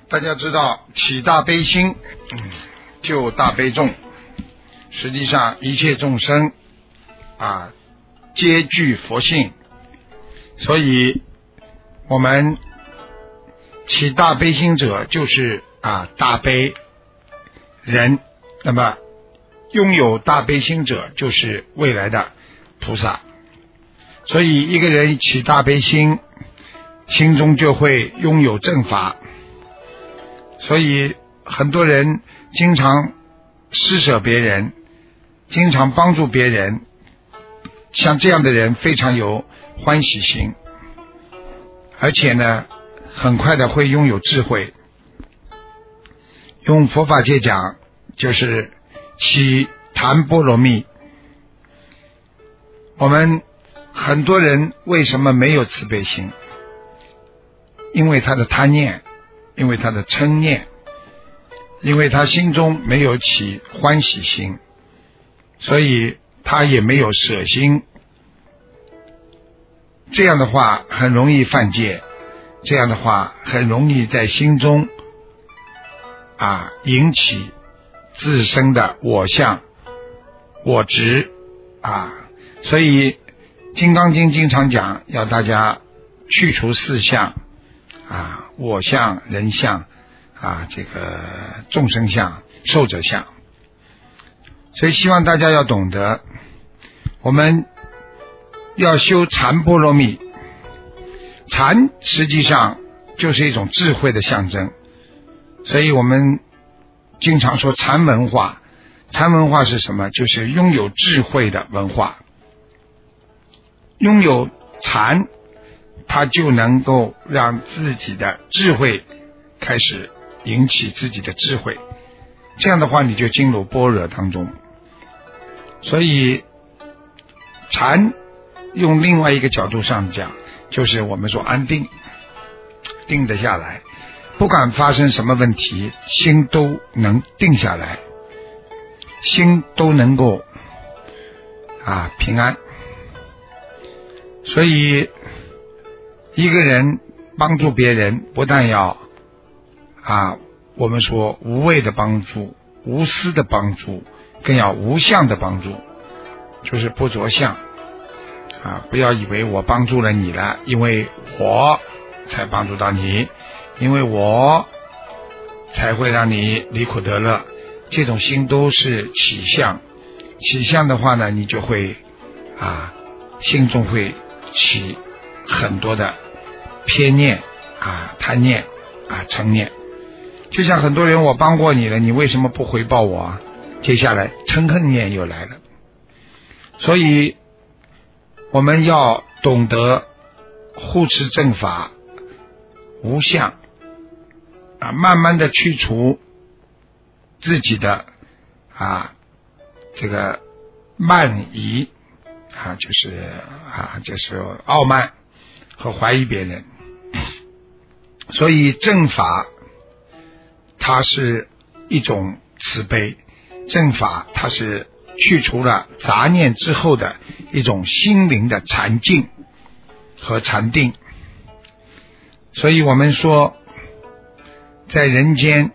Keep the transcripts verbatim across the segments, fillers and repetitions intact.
大家知道起大悲心就大悲众，实际上一切众生啊皆具佛性，所以我们起大悲心者就是啊大悲人，那么拥有大悲心者就是未来的菩萨。所以一个人起大悲心，心中就会拥有正法。所以很多人经常施舍别人，经常帮助别人，像这样的人非常有欢喜心，而且呢很快的会拥有智慧。用佛法界讲就是起檀波罗蜜。我们很多人为什么没有慈悲心？因为他的贪念，因为他的嗔念，因为他心中没有起欢喜心，所以他也没有舍心。这样的话很容易犯戒，这样的话很容易在心中啊引起自身的我相我执啊。所以金刚经经常讲要大家去除四相啊，我相、人相啊，这个众生相、寿者相。所以希望大家要懂得，我们要修禅波罗蜜。禅实际上就是一种智慧的象征，所以我们经常说禅文化。禅文化是什么？就是拥有智慧的文化。拥有禅，他就能够让自己的智慧开始引起自己的智慧，这样的话你就进入般若当中。所以禅用另外一个角度上讲，就是我们说安定，定得下来，不管发生什么问题，心都能定下来，心都能够啊平安。所以一个人帮助别人，不但要啊我们说无畏的帮助，无私的帮助，更要无相的帮助，就是不着相啊！不要以为我帮助了你了，因为我才帮助到你，因为我才会让你离苦得乐，这种心都是起相。起相的话呢，你就会啊心中会起很多的偏念啊、贪念啊、嗔念。就像很多人我帮过你了，你为什么不回报我啊？接下来嗔恨念又来了。所以我们要懂得护持正法无相啊，慢慢的去除自己的啊这个慢疑啊，就是啊就是傲慢和怀疑别人。所以正法它是一种慈悲，正法它是去除了杂念之后的一种心灵的禅静和禅定。所以我们说在人间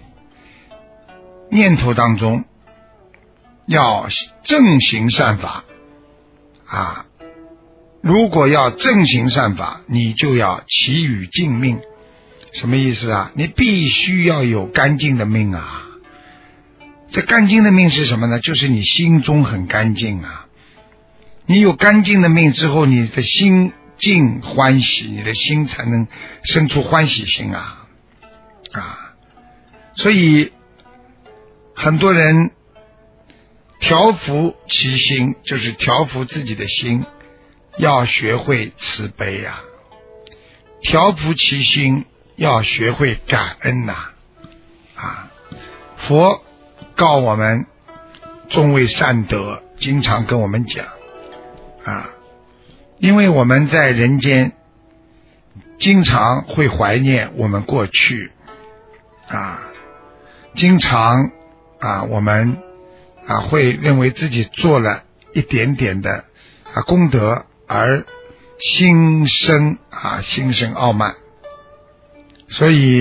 念头当中要正行善法啊，如果要正行善法，你就要起语净命。什么意思啊？你必须要有干净的命啊。这干净的命是什么呢？就是你心中很干净啊。你有干净的命之后，你的心净欢喜，你的心才能生出欢喜心啊啊！所以很多人调伏其心，就是调伏自己的心，要学会慈悲啊。调伏其心，要学会感恩呐啊！佛告我们众位善德，经常跟我们讲啊，因为我们在人间经常会怀念我们过去啊，经常啊我们啊会认为自己做了一点点的啊功德而心生啊心生傲慢。所以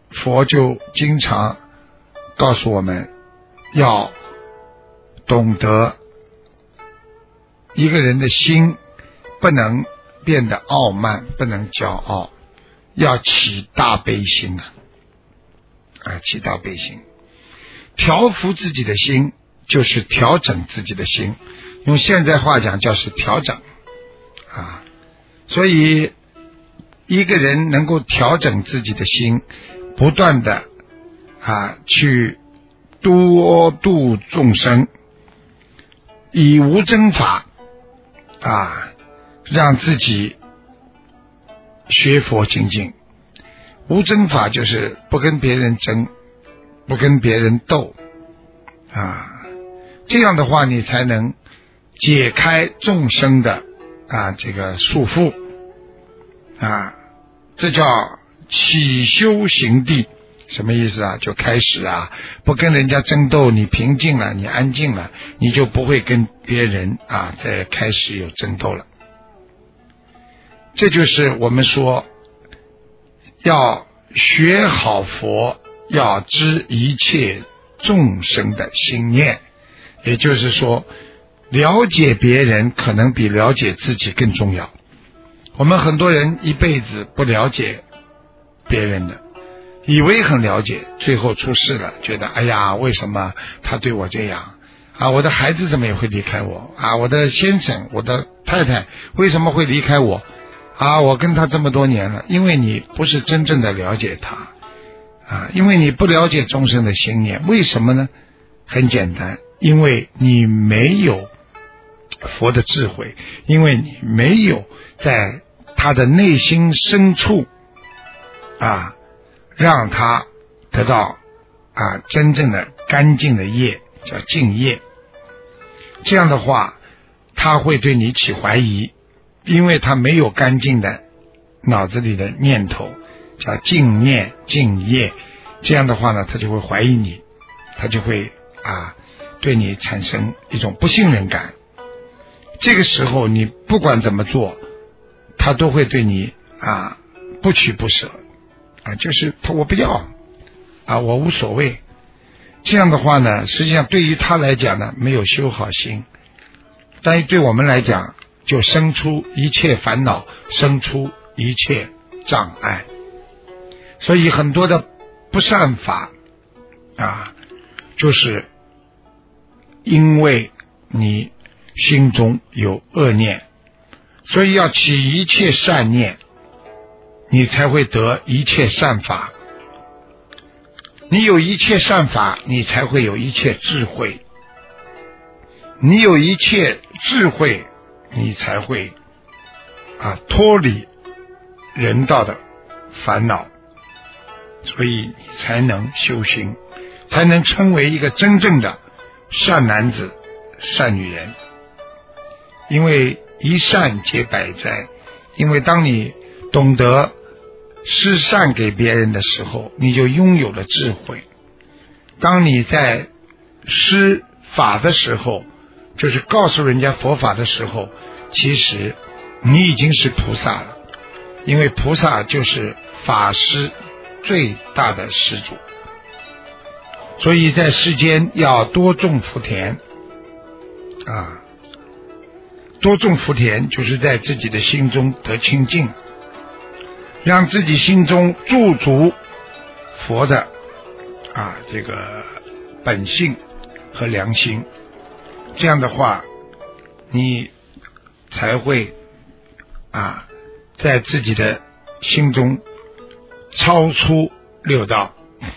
佛就经常告诉我们要懂得一个人的心不能变得傲慢，不能骄傲，要起大悲心啊！啊，起大悲心，调伏自己的心，就是调整自己的心。用现在话讲，叫是调整啊。所以，一个人能够调整自己的心，不断的啊去多度众生，以无争法啊，让自己学佛精进。无争法就是不跟别人争，不跟别人斗啊，这样的话你才能解开众生的啊这个束缚啊，这叫起修行地。什么意思啊？就开始啊，不跟人家争斗，你平静了，你安静了，你就不会跟别人啊再开始有争斗了。这就是我们说要学好佛，要知一切众生的心念，也就是说了解别人可能比了解自己更重要。我们很多人一辈子不了解别人的，以为很了解，最后出事了，觉得哎呀，为什么他对我这样啊？我的孩子怎么也会离开我啊？我的先生，我的太太为什么会离开我啊？我跟他这么多年了，因为你不是真正的了解他啊，因为你不了解众生的心念。为什么呢？很简单，因为你没有佛的智慧，因为你没有在他的内心深处啊让他得到啊真正的干净的业，叫净业。这样的话他会对你起怀疑，因为他没有干净的脑子里的念头，叫净念净业。这样的话呢，他就会怀疑你，他就会啊对你产生一种不信任感。这个时候你不管怎么做，他都会对你啊不取不舍啊，就是他我不要啊，我无所谓。这样的话呢，实际上对于他来讲呢，没有修好心，但是对我们来讲，就生出一切烦恼，生出一切障碍。所以很多的不善法啊，就是因为你心中有恶念，所以要起一切善念，你才会得一切善法。你有一切善法，你才会有一切智慧。你有一切智慧，你才会啊脱离人道的烦恼，所以你才能修行，才能成为一个真正的善男子、善女人。因为一善解百灾，因为当你懂得施善给别人的时候，你就拥有了智慧。当你在施法的时候，就是告诉人家佛法的时候，其实你已经是菩萨了，因为菩萨就是法师最大的施主。所以在世间要多种福田啊，多种福田就是在自己的心中得清净，让自己心中驻足佛的啊这个本性和良心。这样的话你才会啊在自己的心中超出六道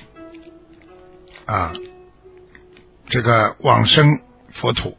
啊这个往生佛土。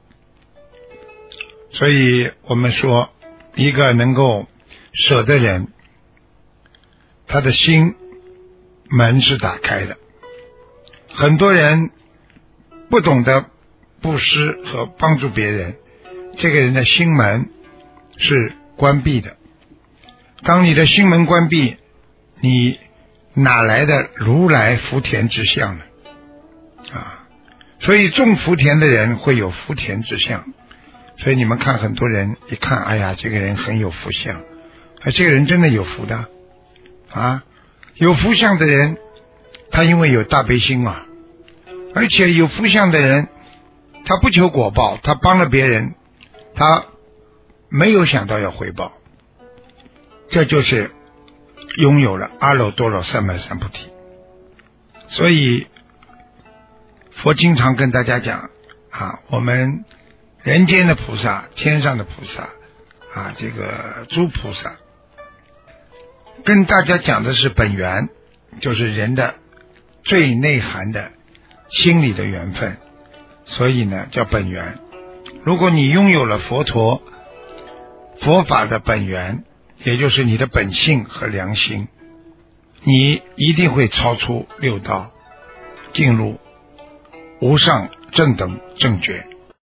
所以我们说一个能够舍的人，他的心门是打开的。很多人不懂得布施和帮助别人，这个人的心门是关闭的。当你的心门关闭，你哪来的如来福田之相呢？啊，所以种福田的人会有福田之相。所以你们看很多人一看，哎呀，这个人很有福相，哎，这个人真的有福的啊！有福相的人他因为有大悲心啊，而且有福相的人，他不求果报，他帮了别人，他没有想到要回报，这就是拥有了阿耨多罗三藐三菩提。所以佛经常跟大家讲啊，我们人间的菩萨，天上的菩萨啊，这个诸菩萨，跟大家讲的是本源，就是人的最内涵的心理的缘分，所以呢叫本源。如果你拥有了佛陀佛法的本源，也就是你的本性和良心，你一定会超出六道，进入无上正等正觉。